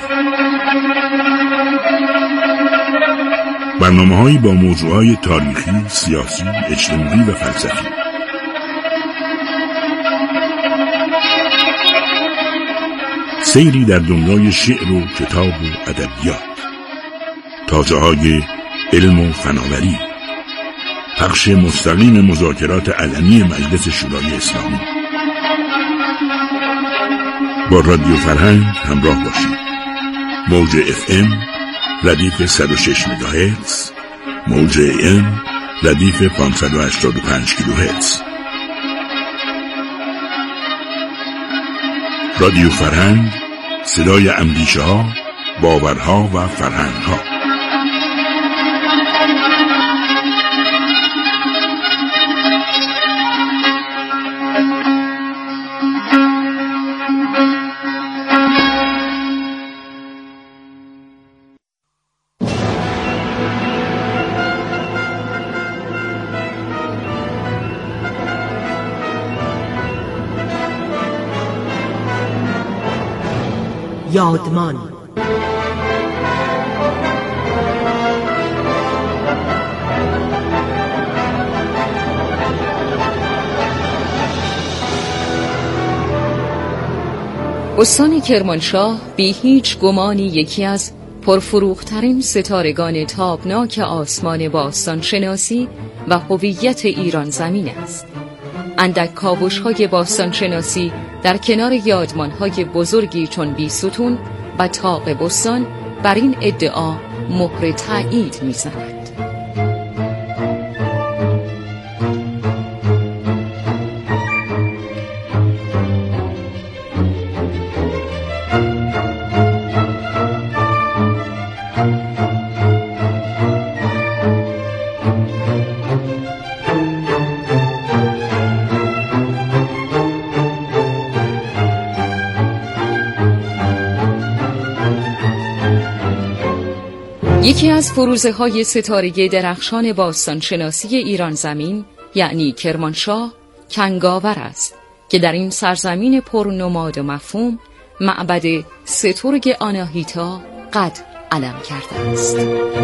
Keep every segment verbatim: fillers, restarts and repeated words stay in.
برنامه‌هایی با موضوعات تاریخی، سیاسی، اجتماعی و فلسفی. سیری در دنیای شعر و کتاب و ادبیات. تاجه‌های علم و فناوری. پخش مستقیم مذاکرات علنی مجلس شورای اسلامی. با رادیو فرهنگ همراه باشید. موج اف ام ردیف صد و شش مگاهرتز، موج ام ردیف پانصد و هشتاد و پنج کیلوهرتز. رادیو فرهنگ، صدای اندیشه ها، باورها و فرهنگ ها. یادمان. استان کرمانشاه بی هیچ گمانی یکی از پرفروغ‌ترین ستارگان تابناک آسمان باستان شناسی و هویت ایران زمین است. اندک کاوش‌های باستان شناسی در کنار یادمان‌های بزرگی چون بیستون و طاق بستان بر این ادعا مهر تأیید می‌زند. یکی از فروزه های ستارگی درخشان باستان شناسی ایران زمین یعنی کرمانشاه کنگاور است که در این سرزمین پر نماد و مفهوم معبد سترگ آناهیتا قد علم کرده است.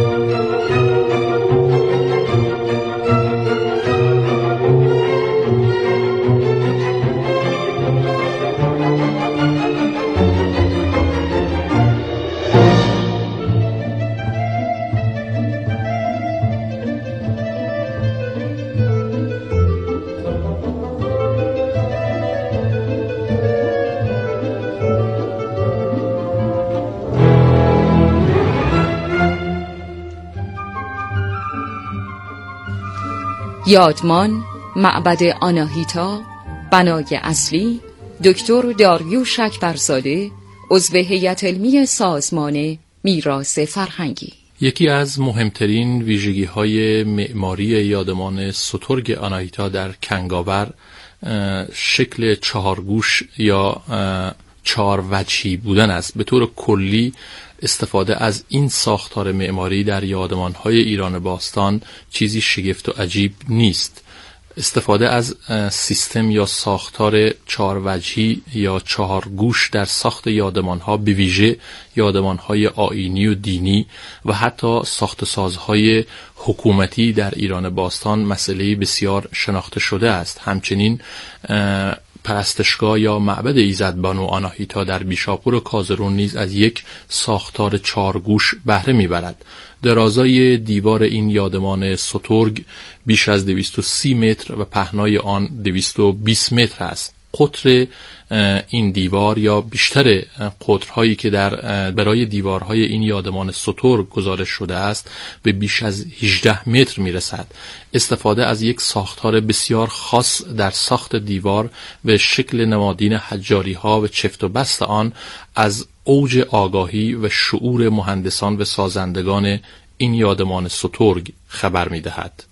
یادمان، معبد آناهیتا، بنای اصلی، دکتر داریوش اکبرزاده، عضو هیئت علمی سازمان میراث فرهنگی. یکی از مهمترین ویژگی‌های معماری یادمان سترگ آناهیتا در کنگاور شکل چهارگوش یا چهار وجهی بودن است. به طور کلی استفاده از این ساختار معماری در یادمان‌های ایران باستان چیزی شگفت و عجیب نیست. استفاده از سیستم یا ساختار چهار وجهی یا چهار گوش در ساخت یادمان‌ها به ویژه یادمان‌های آیینی و دینی و حتی ساخت سازهای حکومتی در ایران باستان مسئله بسیار شناخته شده است. همچنین پرستشگاه یا معبد ایزدبانو آناهیتا در بیشاپور و کازرون نیز از یک ساختار چارگوش بهره میبرد. درازای دیوار این یادمان سترگ بیش از دویست و سی متر و پهنای آن دویست و بیست متر است. قطر این دیوار یا بیشتر قطرهایی که در برای دیوارهای این یادمان سترگ گزارش شده است به بیش از هجده متر میرسد. استفاده از یک ساختار بسیار خاص در ساخت دیوار و شکل نمادین حجاری ها و چفت و بست آن از اوج آگاهی و شعور مهندسان و سازندگان این یادمان سترگ خبر می‌دهد.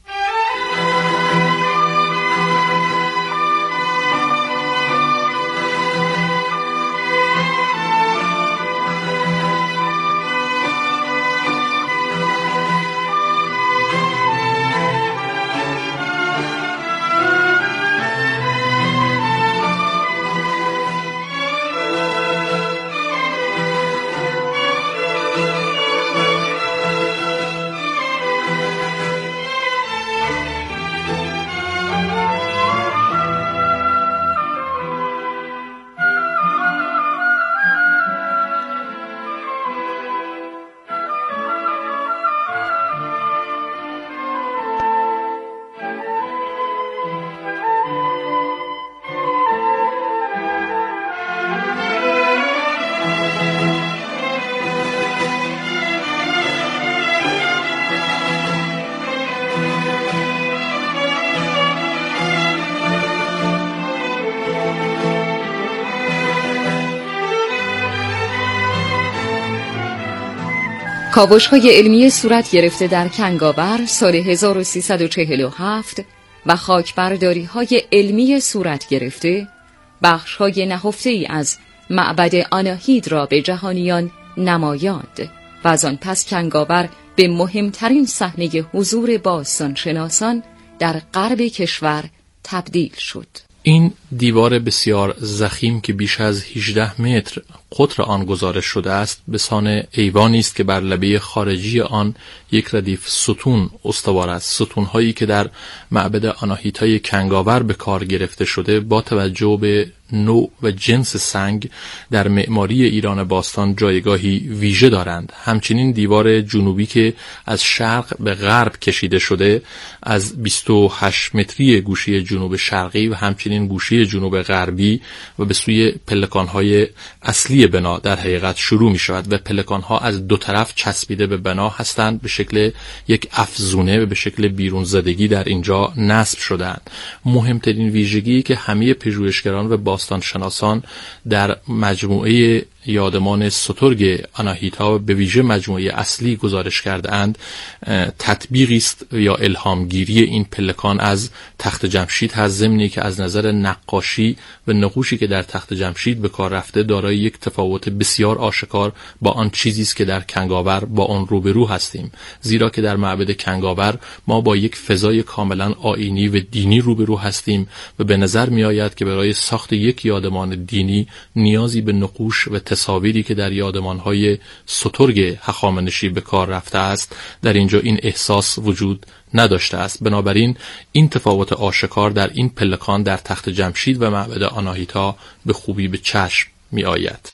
کاوش‌های علمی صورت گرفته در کنگاور سال هزار و سیصد و چهل و هفت و خاکبرداری‌های علمی صورت گرفته بخش‌های نهفته‌ای از معبد آناهیت را به جهانیان نمایاند و از آن پس کنگاور به مهمترین صحنه حضور باستانشناسان در غرب کشور تبدیل شد. این دیوار بسیار ضخیم که بیش از هجده متر قطر آن گزارش شده است به سان ایوانی است که بر لبه خارجی آن یک ردیف ستون استوار است. ستون‌هایی که در معبد آناهیتای کنگاور به کار گرفته شده با توجه به نوع و جنس سنگ در معماری ایران باستان جایگاهی ویژه دارند. همچنین دیوار جنوبی که از شرق به غرب کشیده شده از بیست و هشت متری گوشه جنوب شرقی و همچنین گوشه جنوب غربی و به سوی پلکان‌های اصلی بنا در حقیقت شروع می شود و پلکان‌ها از دو طرف چسبیده به بنا هستند، به شکل یک افزونه و به شکل بیرون زدگی در اینجا نصب شدند. مهمترین ویژگی که همه پژوهشگران و باستانشناسان در مجموعه یادمان سترگ آناهیتا به ویژه مجموعه اصلی گزارش کرده اند تطبیقی است یا الهامگیری این پلکان از تخت جمشید هست، ضمنی که از نظر نقاشی و نقوشی که در تخت جمشید به کار رفته دارای یک تفاوت بسیار آشکار با آن چیزی است که در کنگاور با آن روبرو هستیم، زیرا که در معبد کنگاور ما با یک فضای کاملا آیینی و دینی روبرو هستیم و به نظر می آید که برای ساخت یک یادمان دینی نیازی به نقوش و تصاویری که در یادمان‌های سترگ هخامنشی به کار رفته است در اینجا این احساس وجود نداشته است. بنابراین این تفاوت آشکار در این پلکان در تخت جمشید و معبد آناهیتا به خوبی به چشم می آید.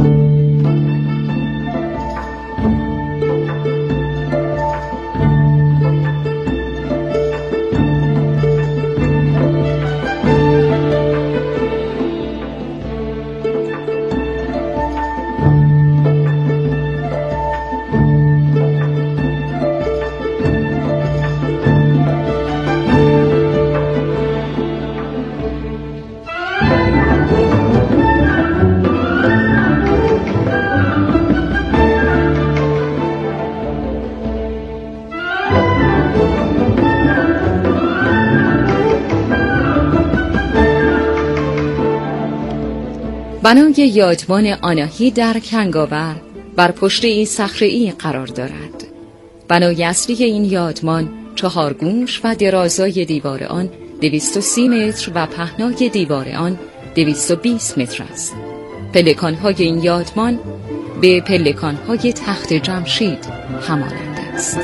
بنای یادمان آناهیت در کنگاور بر پشته صخره‌ای قرار دارد. بنای اصلی این یادمان چهار گوش و درازای دیوار آن دویست و سی متر و پهنای دیوار آن دویست و بیست متر است. پلکان‌های این یادمان به پلکان‌های تخت جمشید همانند است.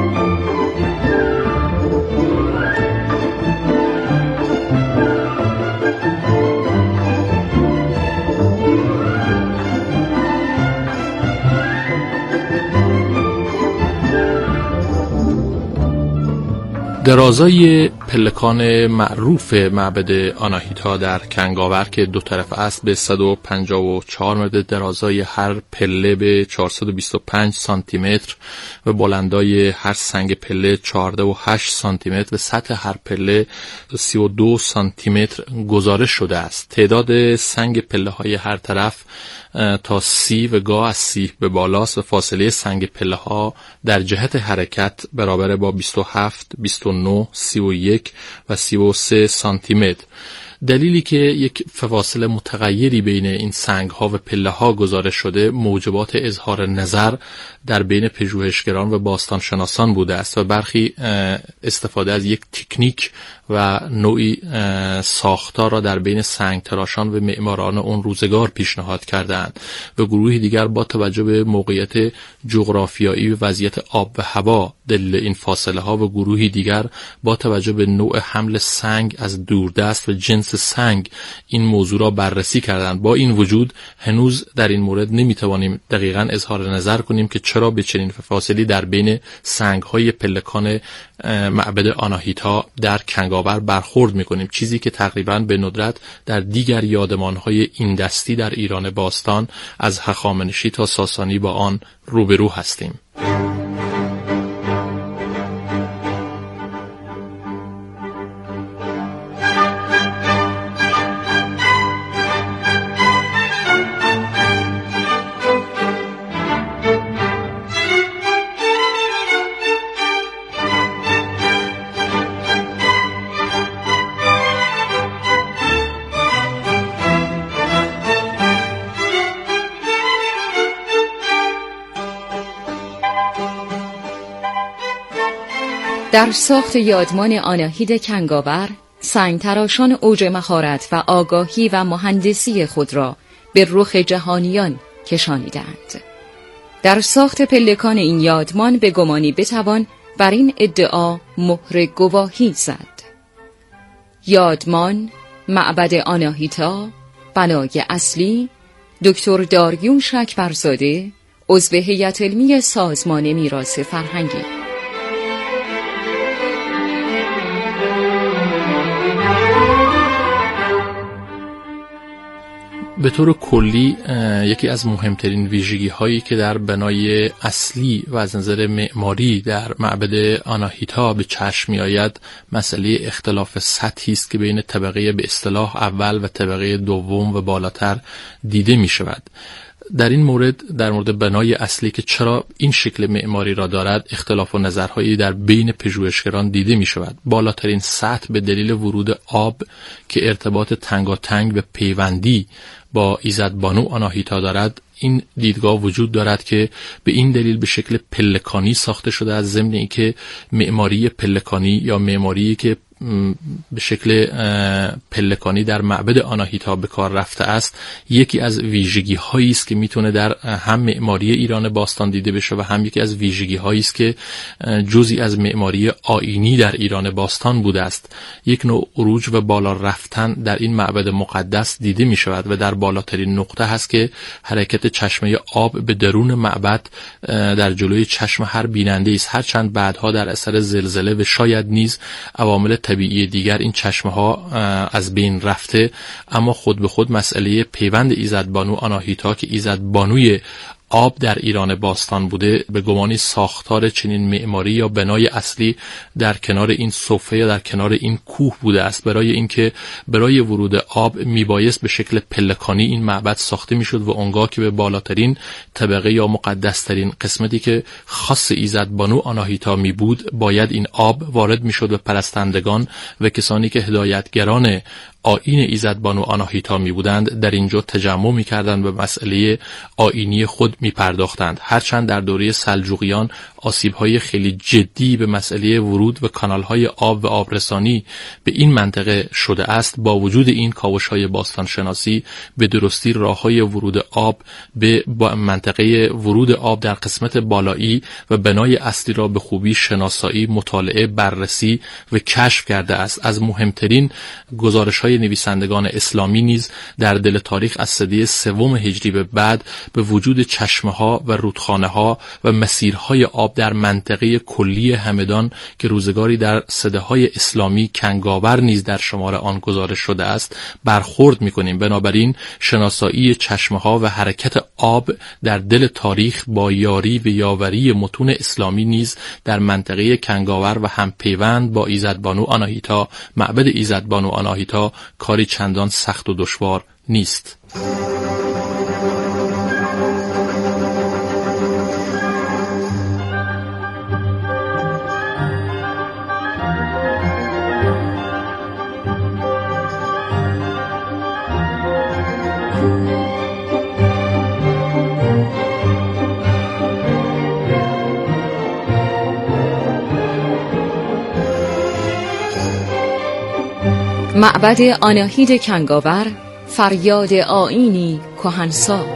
درازای پلکان معروف معبد آناهیتا در کنگاور که دو طرف است به صد و پنجاه و چهار متر، درازای هر پله به چهارصد و بیست و پنج سانتی متر و بلندای هر سنگ پله چهارده و هشت سانتی متر و سطح هر پله سی و دو سانتی متر گزارش شده است. تعداد سنگ پله های هر طرف تا سی و گاه از سی به بالاست و فاصله سنگ پله ها در جهت حرکت برابر با بیست و هفت، بیست و نه، سی و یک و سی و سه سانتی متر. دلیلی که یک فواصل متغیری بین این سنگ ها و پله ها گزارش شده موجبات اظهار نظر در بین پژوهشگران و باستانشناسان بوده است و برخی استفاده از یک تکنیک و نوعی ساختار را در بین سنگ تراشان و معماران اون روزگار پیشنهاد کردند و گروهی دیگر با توجه به موقعیت جغرافیایی و وضعیت آب و هوا دلیل این فاصله ها و گروهی دیگر با توجه به نوع حمل سنگ از دوردست و جنس سنگ این موضوع را بررسی کردند. با این وجود هنوز در این مورد نمیتوانیم دقیقاً اظهار نظر کنیم که چرا به چنین فاصلی در بین سنگ های پلکان معبد آناهیتا در کنگاور برخورد میکنیم، چیزی که تقریباً به ندرت در دیگر یادمان های این دستی در ایران باستان از هخامنشی تا ساسانی با آن روبرو هستیم. در ساخت یادمان آناهیت کنگاور، سنگ‌تراشان اوج مهارت و آگاهی و مهندسی خود را به رخ جهانیان کشانیدند. در ساخت پلکان این یادمان به گمانی بتوان بر این ادعا مهر گواهی زد. یادمان، معبد آناهیتا، بنای اصلی، دکتر داریوش اکبرزاده، عضو هیئت علمی سازمان میراث فرهنگی. به طور کلی یکی از مهمترین ویژگی هایی که در بنای اصلی و از نظر معماری در معبد آناهیتا به چشم می آید مسئله اختلاف سطحی است که بین طبقه به اصطلاح اول و طبقه دوم و بالاتر دیده می شود. در این مورد، در مورد بنای اصلی که چرا این شکل معماری را دارد، اختلاف و نظرهایی در بین پژوهشگران دیده می شود. بالاترین سطح به دلیل ورود آب که ارتباط تنگاتنگ و پیوندی با ایزدبانو آناهیتا دارد، این دیدگاه وجود دارد که به این دلیل به شکل پلکانی ساخته شده است، ضمن اینکه معماری پلکانی یا معماری که به شکل پلکانی در معبد آناهیتا به کار رفته است، یکی از ویژگی هایی است که میتونه در هم معماری ایران باستان دیده بشه و هم یکی از ویژگی هایی است که جزئی از معماری آیینی در ایران باستان بوده است. یک نوع عروج و بالا رفتن در این معبد مقدس دیده می شود و در بالاترین نقطه هست که حرکت چشمه آب به درون معبد در جلوی چشم هر بیننده است، هرچند بعدها در اثر زلزله و شاید نیز عوامل طبیعی دیگر این چشمه ها از بین رفته، اما خود به خود مسئله پیوند ایزدبانو آناهیتا که ایزدبانوی آب در ایران باستان بوده، به گمانی ساختار چنین معماری یا بنای اصلی در کنار این صفحه یا در کنار این کوه بوده است، برای اینکه برای ورود آب میبایست به شکل پلکانی این معبد ساخته میشد و اونگاه که به بالاترین طبقه یا مقدسترین قسمتی که خاص ایزدبانو آناهیتا می بود، باید این آب وارد میشد و پرستندگان و کسانی که هدایتگران آیین ایزدبانو آناهیتا می بودند در اینجا تجمع می کردند و مسئله آیینی خود می پرداختند. هرچند در دوره سلجوقیان آسیب‌های خیلی جدی به مسئله ورود و کانال‌های آب و آبرسانی به این منطقه شده است، با وجود این کاوش‌های باستان شناسی به درستی راه‌های ورود آب به منطقه ورود آب در قسمت بالایی و بنای اصلی را به خوبی شناسایی، مطالعه، بررسی و کشف کرده است. از مهمترین گزارش‌های نویسندگان اسلامی نیز در دل تاریخ از سده سوم هجری به بعد به وجود چشمه‌ها و رودخانه‌ها و مسیرهای آب در منطقه کلی همدان که روزگاری در سده‌های اسلامی کنگاور نیز در شمار آن گزارش شده است برخورد می‌کنیم. بنابراین شناسایی چشمه‌ها و حرکت آب در دل تاریخ با یاری و یاوری متون اسلامی نیز در منطقه کنگاور و همپیوند با ایزدبانو آناهیتا، معبد ایزدبانو آناهیتا، کاری چندان سخت و دشوار نیست. معبد آناهیت کنگاور، فریاد آیینی کهنسال.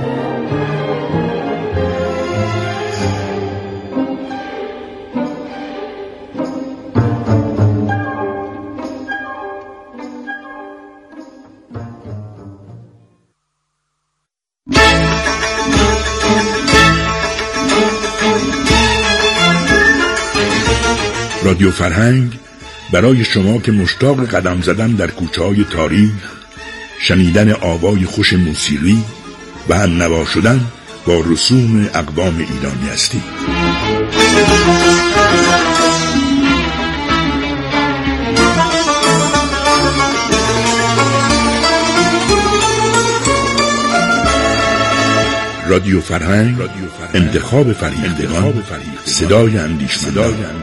رادیو فرهنگ برای شما که مشتاق قدم زدن در کوچه‌های تاریخ، شنیدن آوای خوش موسیقی و همنوا شدن با رسوم اقوام ایرانی هستید. رادیو فرهنگ، انتخاب فریختگان، صدای اندیشمندان.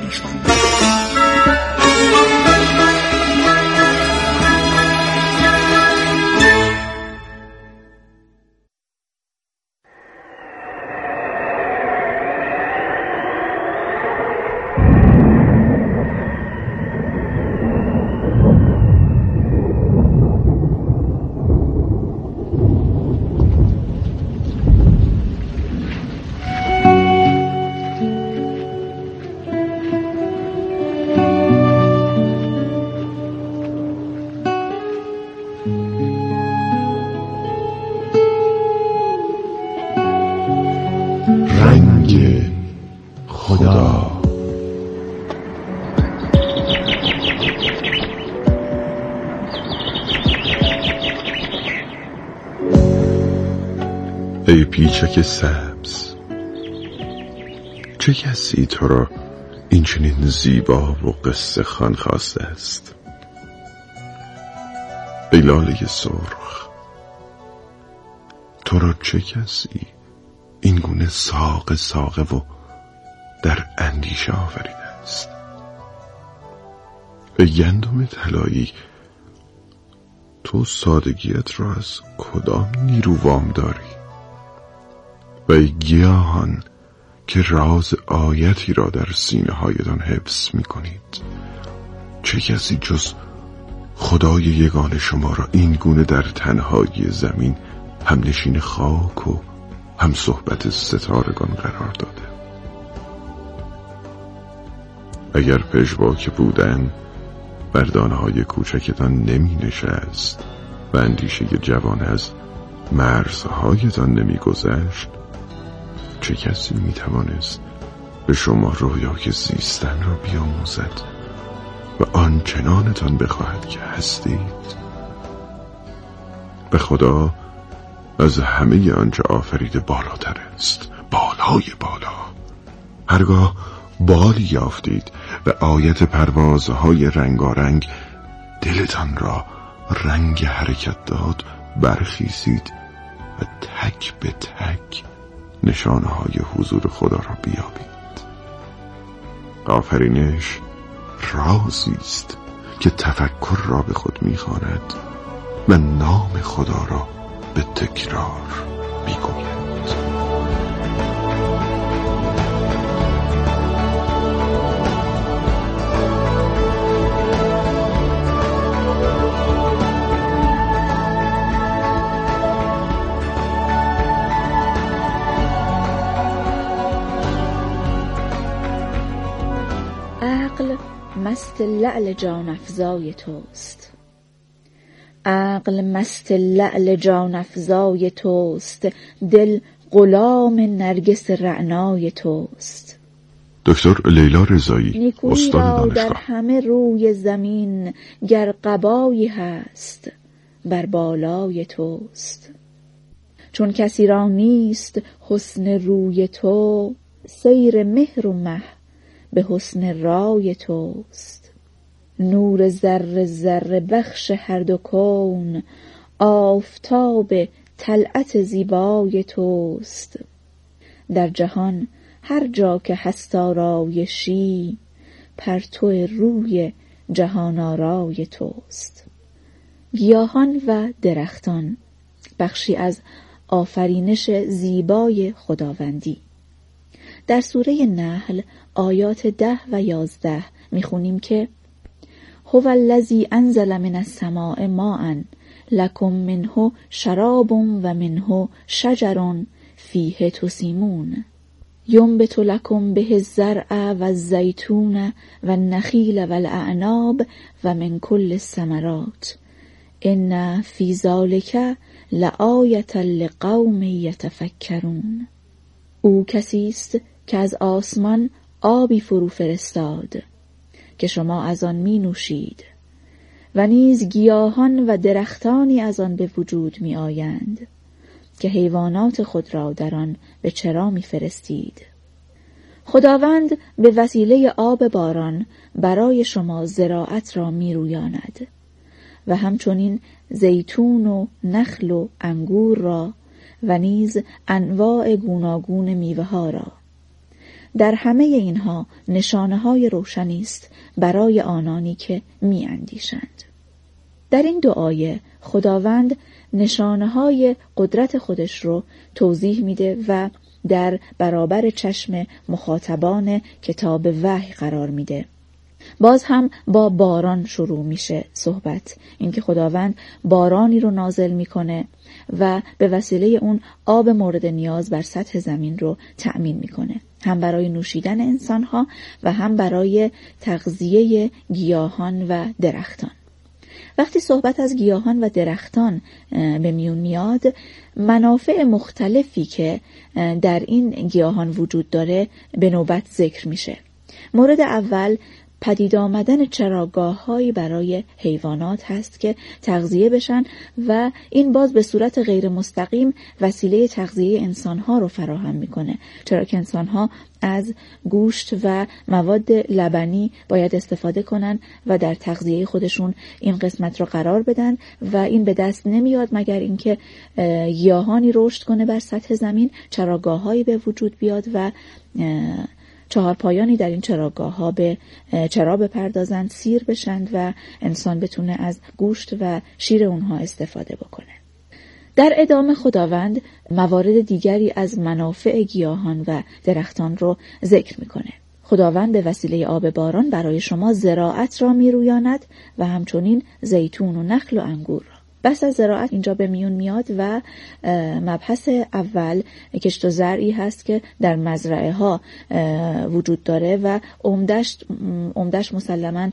خدا. ای پیچک سبز، چه کسی تو را این چنین زیبا و قصه خوان خواسته است؟ ای لاله سرخ، تو را چه کسی این گونه ساق ساقه و در اندیشه آفریده است؟ ای گندم طلایی، تو سادگیت را از کدام نیرو وام داری؟ و ای گیاهان که راز آیتی را در سینه هایتان حفظ می کنید، چه کسی جز خدای یگان شما را این گونه در تنهایی زمین هم نشین خاک و هم صحبت ستارگان قرار داده؟ اگر پژواک بودن بر دانه‌های کوچکتان نمی نشست و اندیشه جوان از مرزهایتان نمی گذشت، چه کسی می توانست به شما رویای زیستن را بیاموزد و آنچنانتان بخواهد که هستید؟ به خدا از همه آنچه آفریده بالاتر است، بالای بالا. هرگاه بالی یافتید و آیت پروازهای رنگارنگ دلتان را رنگ حرکت داد، برخیزید و تک به تک نشانه های حضور خدا را بیابید. آفرینش رازی است که تفکر را به خود می‌خواند و نام خدا را به تکرار می‌گوید. عقل مست لعل جان افزای توست، عقل مست لعل جان افزای توست، دل غلام نرگس رعنای توست. دکتر لیلا رضایی، نیکویی را در همه روی زمین گر قبایی هست بر بالای توست. چون کسی را نیست حسن روی تو، سیر مهر و مه به حسن رای توست. نور ذره ذره بخش هر دو کون، آفتاب طلعت زیبای توست. در جهان هر جا که هست آرایشی، پرتو روی جهان آرای توست. گیاهان و درختان بخشی از آفرینش زیبای خداوندی. در سوره نحل آیات ده و یازده میخونیم که هو الذی انزل من السماء ماء لکم منه شراب و منه شجر فیه تسیمون ینبت لکم به الزرع و الزیتون و النخیل و الاعناب و من کل الثمرات ان فی ذلک لآیة لقوم یتفکرون. او کسی است که از آسمان آبی فرو فرستاد که شما از آن می نوشید و نیز گیاهان و درختانی از آن به وجود می آیند که حیوانات خود را در آن به چرا می فرستید. خداوند به وسیله آب باران برای شما زراعت را می رویاند و همچنین زیتون و نخل و انگور را و نیز انواع گوناگون میوه ها را. در همه اینها نشانه های روشنی است برای آنانی که می اندیشند. در این دو آیه خداوند نشانه های قدرت خودش رو توضیح میده و در برابر چشم مخاطبان کتاب وحی قرار میده. باز هم با باران شروع میشه صحبت، اینکه خداوند بارانی رو نازل میکنه و به وسیله اون آب مورد نیاز بر سطح زمین رو تأمین میکنه، هم برای نوشیدن انسانها و هم برای تغذیه گیاهان و درختان. وقتی صحبت از گیاهان و درختان به میون میاد، منافع مختلفی که در این گیاهان وجود داره به نوبت ذکر میشه. مورد اول پدید آمدن چراگاه‌هایی برای حیوانات هست که تغذیه بشن و این باز به صورت غیر مستقیم وسیله تغذیه انسان‌ها رو فراهم میکنه، چرا که انسان‌ها از گوشت و مواد لبنی باید استفاده کنن و در تغذیه خودشون این قسمت رو قرار بدن و این به دست نمیاد مگر اینکه گیاهانی رشد کنه بر سطح زمین، چراگاه‌هایی به وجود بیاد و چهار پایانی در این چراگاه ها به چرا بپردازند، سیر بشند و انسان بتونه از گوشت و شیر اونها استفاده بکنه. در ادامه خداوند موارد دیگری از منافع گیاهان و درختان رو ذکر میکنه. خداوند به وسیله آب باران برای شما زراعت را میرویاند و همچنین زیتون و نخل و انگور را. بحث از زراعت اینجا به میون میاد و مبحث اول کشت و زرعی هست که در مزرعه ها وجود داره و عمدش عمدش مسلماً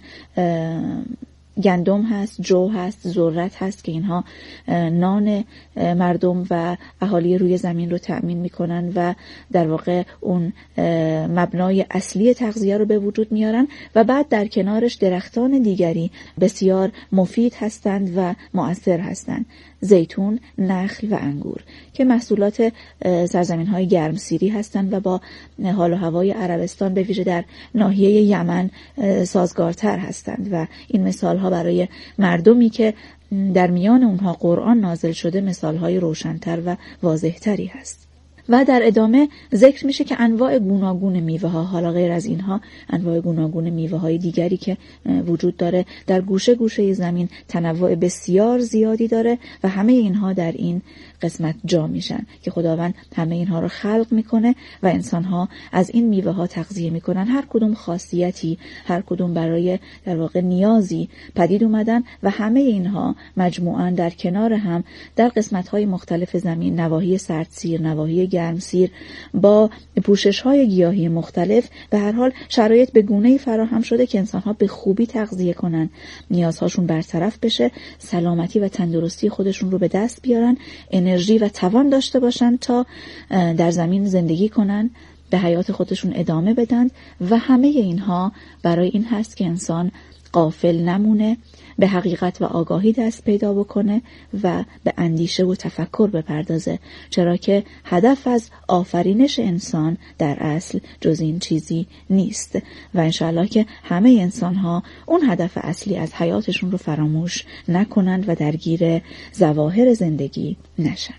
گندم هست، جو هست، ذرت هست که اینها نان مردم و اهالی روی زمین رو تأمین میکنن و در واقع اون مبنای اصلی تغذیه رو به وجود میارن و بعد در کنارش درختان دیگری بسیار مفید هستند و مؤثر هستند، زیتون، نخل و انگور که محصولات سرزمین‌های گرمسیری هستند و با حال و هوای عربستان به ویژه در ناحیه یمن سازگارتر هستند و این مثال‌ها برای مردمی که در میان اونها قرآن نازل شده مثال‌های روشن‌تر و واضح‌تری هست. و در ادامه ذکر میشه که انواع گوناگون میوه ها، حالا غیر از اینها انواع گوناگون میوه های دیگری که وجود داره در گوشه گوشه زمین تنوع بسیار زیادی داره و همه اینها در این قسمت جا میشن که خداوند همه اینها رو خلق میکنه و انسانها از این میوه ها تغذیه میکنن، هر کدوم خاصیتی، هر کدوم برای در واقع نیازی پدید اومدن و همه اینها مجموعاً در کنار هم در قسمت های مختلف زمین، نواحی سردسیر، نواحی گرمسیر، با پوشش های گیاهی مختلف به هر حال شرایط به گونه‌ای فراهم شده که انسانها به خوبی تغذیه کنن، نیازهاشون برطرف بشه، سلامتی و تندرستی خودشون رو به دست بیارن، انرژی و توان داشته باشن تا در زمین زندگی کنن، به حیات خودشون ادامه بدن و همه اینها برای این هست که انسان غافل نمونه، به حقیقت و آگاهی دست پیدا بکنه و به اندیشه و تفکر بپردازه، چرا که هدف از آفرینش انسان در اصل جز این چیزی نیست و انشاءالله که همه انسان ها اون هدف اصلی از حیاتشون رو فراموش نکنند و درگیر ظواهر زندگی نشن.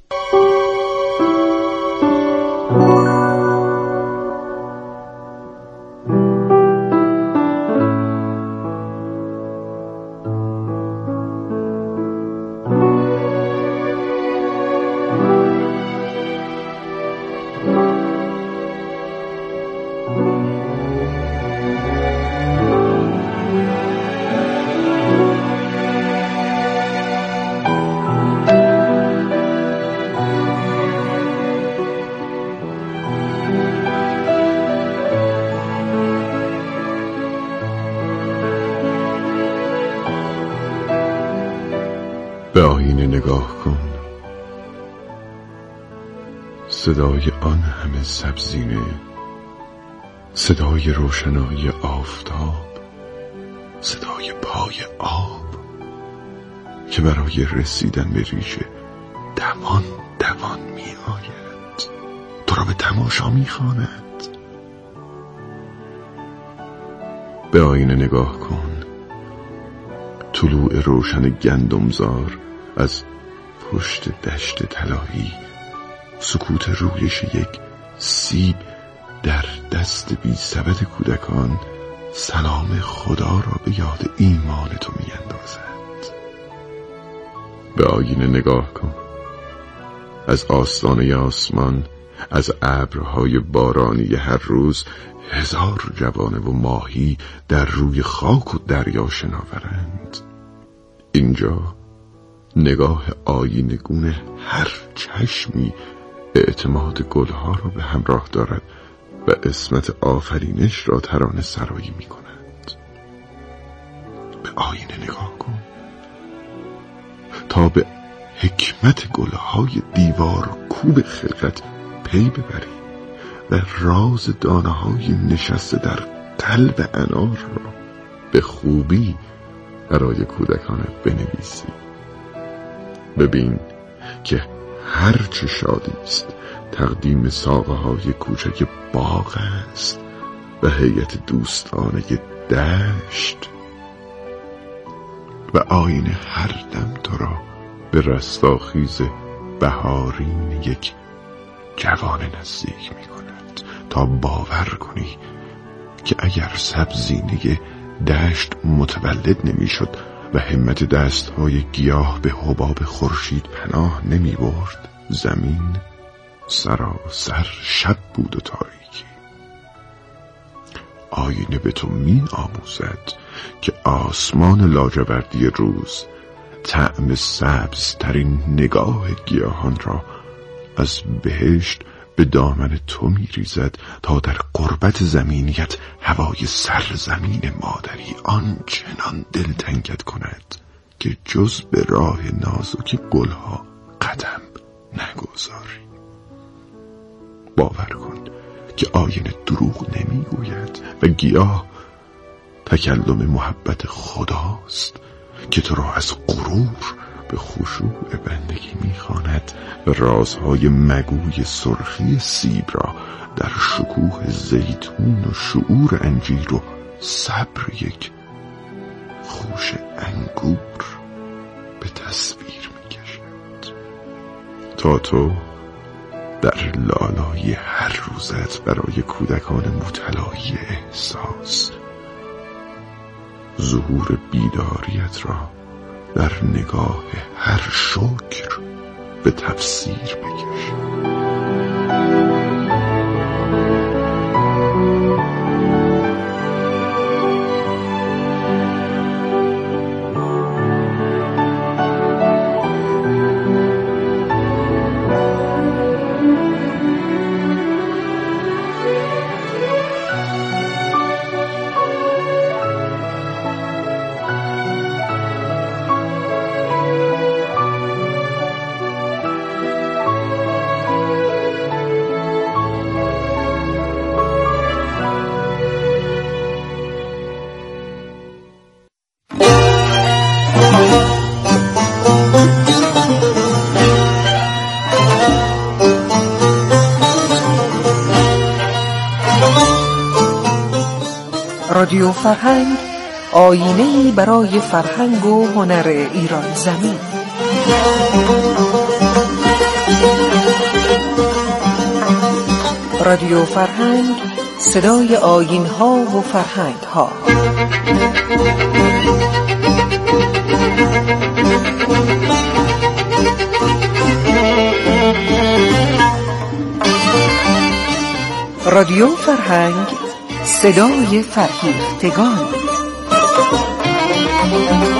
به آینه نگاه کن، صدای آن همه سبزینه، صدای روشنایی آفتاب، صدای پای آب که برای رسیدن به ریشه دوان دوان می آید، تو را به تماشا می خواند. به آینه نگاه کن، طلوع روشن گندمزار از پشت دشت طلایی، سکوت رویش یک سیب در دست بی سبد کودکان، سلام خدا را به یاد ایمان تو می اندازد. به آینه نگاه کن، از آستانه آسمان، از ابرهای بارانی هر روز هزار جوانه و ماهی در روی خاک و دریا شناورند. اینجا نگاه آیینگون هر چشمی اعتماد گلها را به همراه دارد و اسمت آفرینش را ترانه سرایی می کند. به آینه نگاه کن، تا به حکمت گلهای دیوار کوب خلقت پی ببری و راز دانه های نشسته در قلب انار را به خوبی برای کودکانت بنویسی. ببین که هرچه شادی است تقدیم ساقه های کوچک باغ است و هیئت دوستانه دشت و آینه هر دم تو را به رستاخیز بهارین یک جوان نزدیک می کند تا باور کنی که اگر سبزینه دشت متولد نمی شد و همت دستهای گیاه به حباب خورشید پناه نمی برد، زمین سراسر شب بود و تاریکی. آینه به تو می آموزد که آسمان لاجوردی روز طعم سبز ترین نگاه گیاهان را از بهشت به دامن تو می ریزد تا در قربت زمینیت هوای سرزمین مادری آنچنان دلتنگت کند که جز به راه نازک گلها قدم نگذاری. باور کن که آینه دروغ نمی گوید و گیاه تکلم محبت خداست که تو را از غرور به خشوع بندگی می‌خواند و رازهای مگوی سرخی سیب را در شکوه زیتون و شعور انجیر و صبر یک خوش انگور به تصویر می‌کشد تا تو در لالای هر روزت برای کودکان مبتلای احساس ظهور بیداریت را در نگاه هر شکر به تفسیر بکش. رادیو فرهنگ، آینه‌ای برای فرهنگ و هنر ایران زمین. رادیو فرهنگ، صدای آیین‌ها و فرهنگ‌ها. رادیو فرهنگ، صدای فرهیختگان.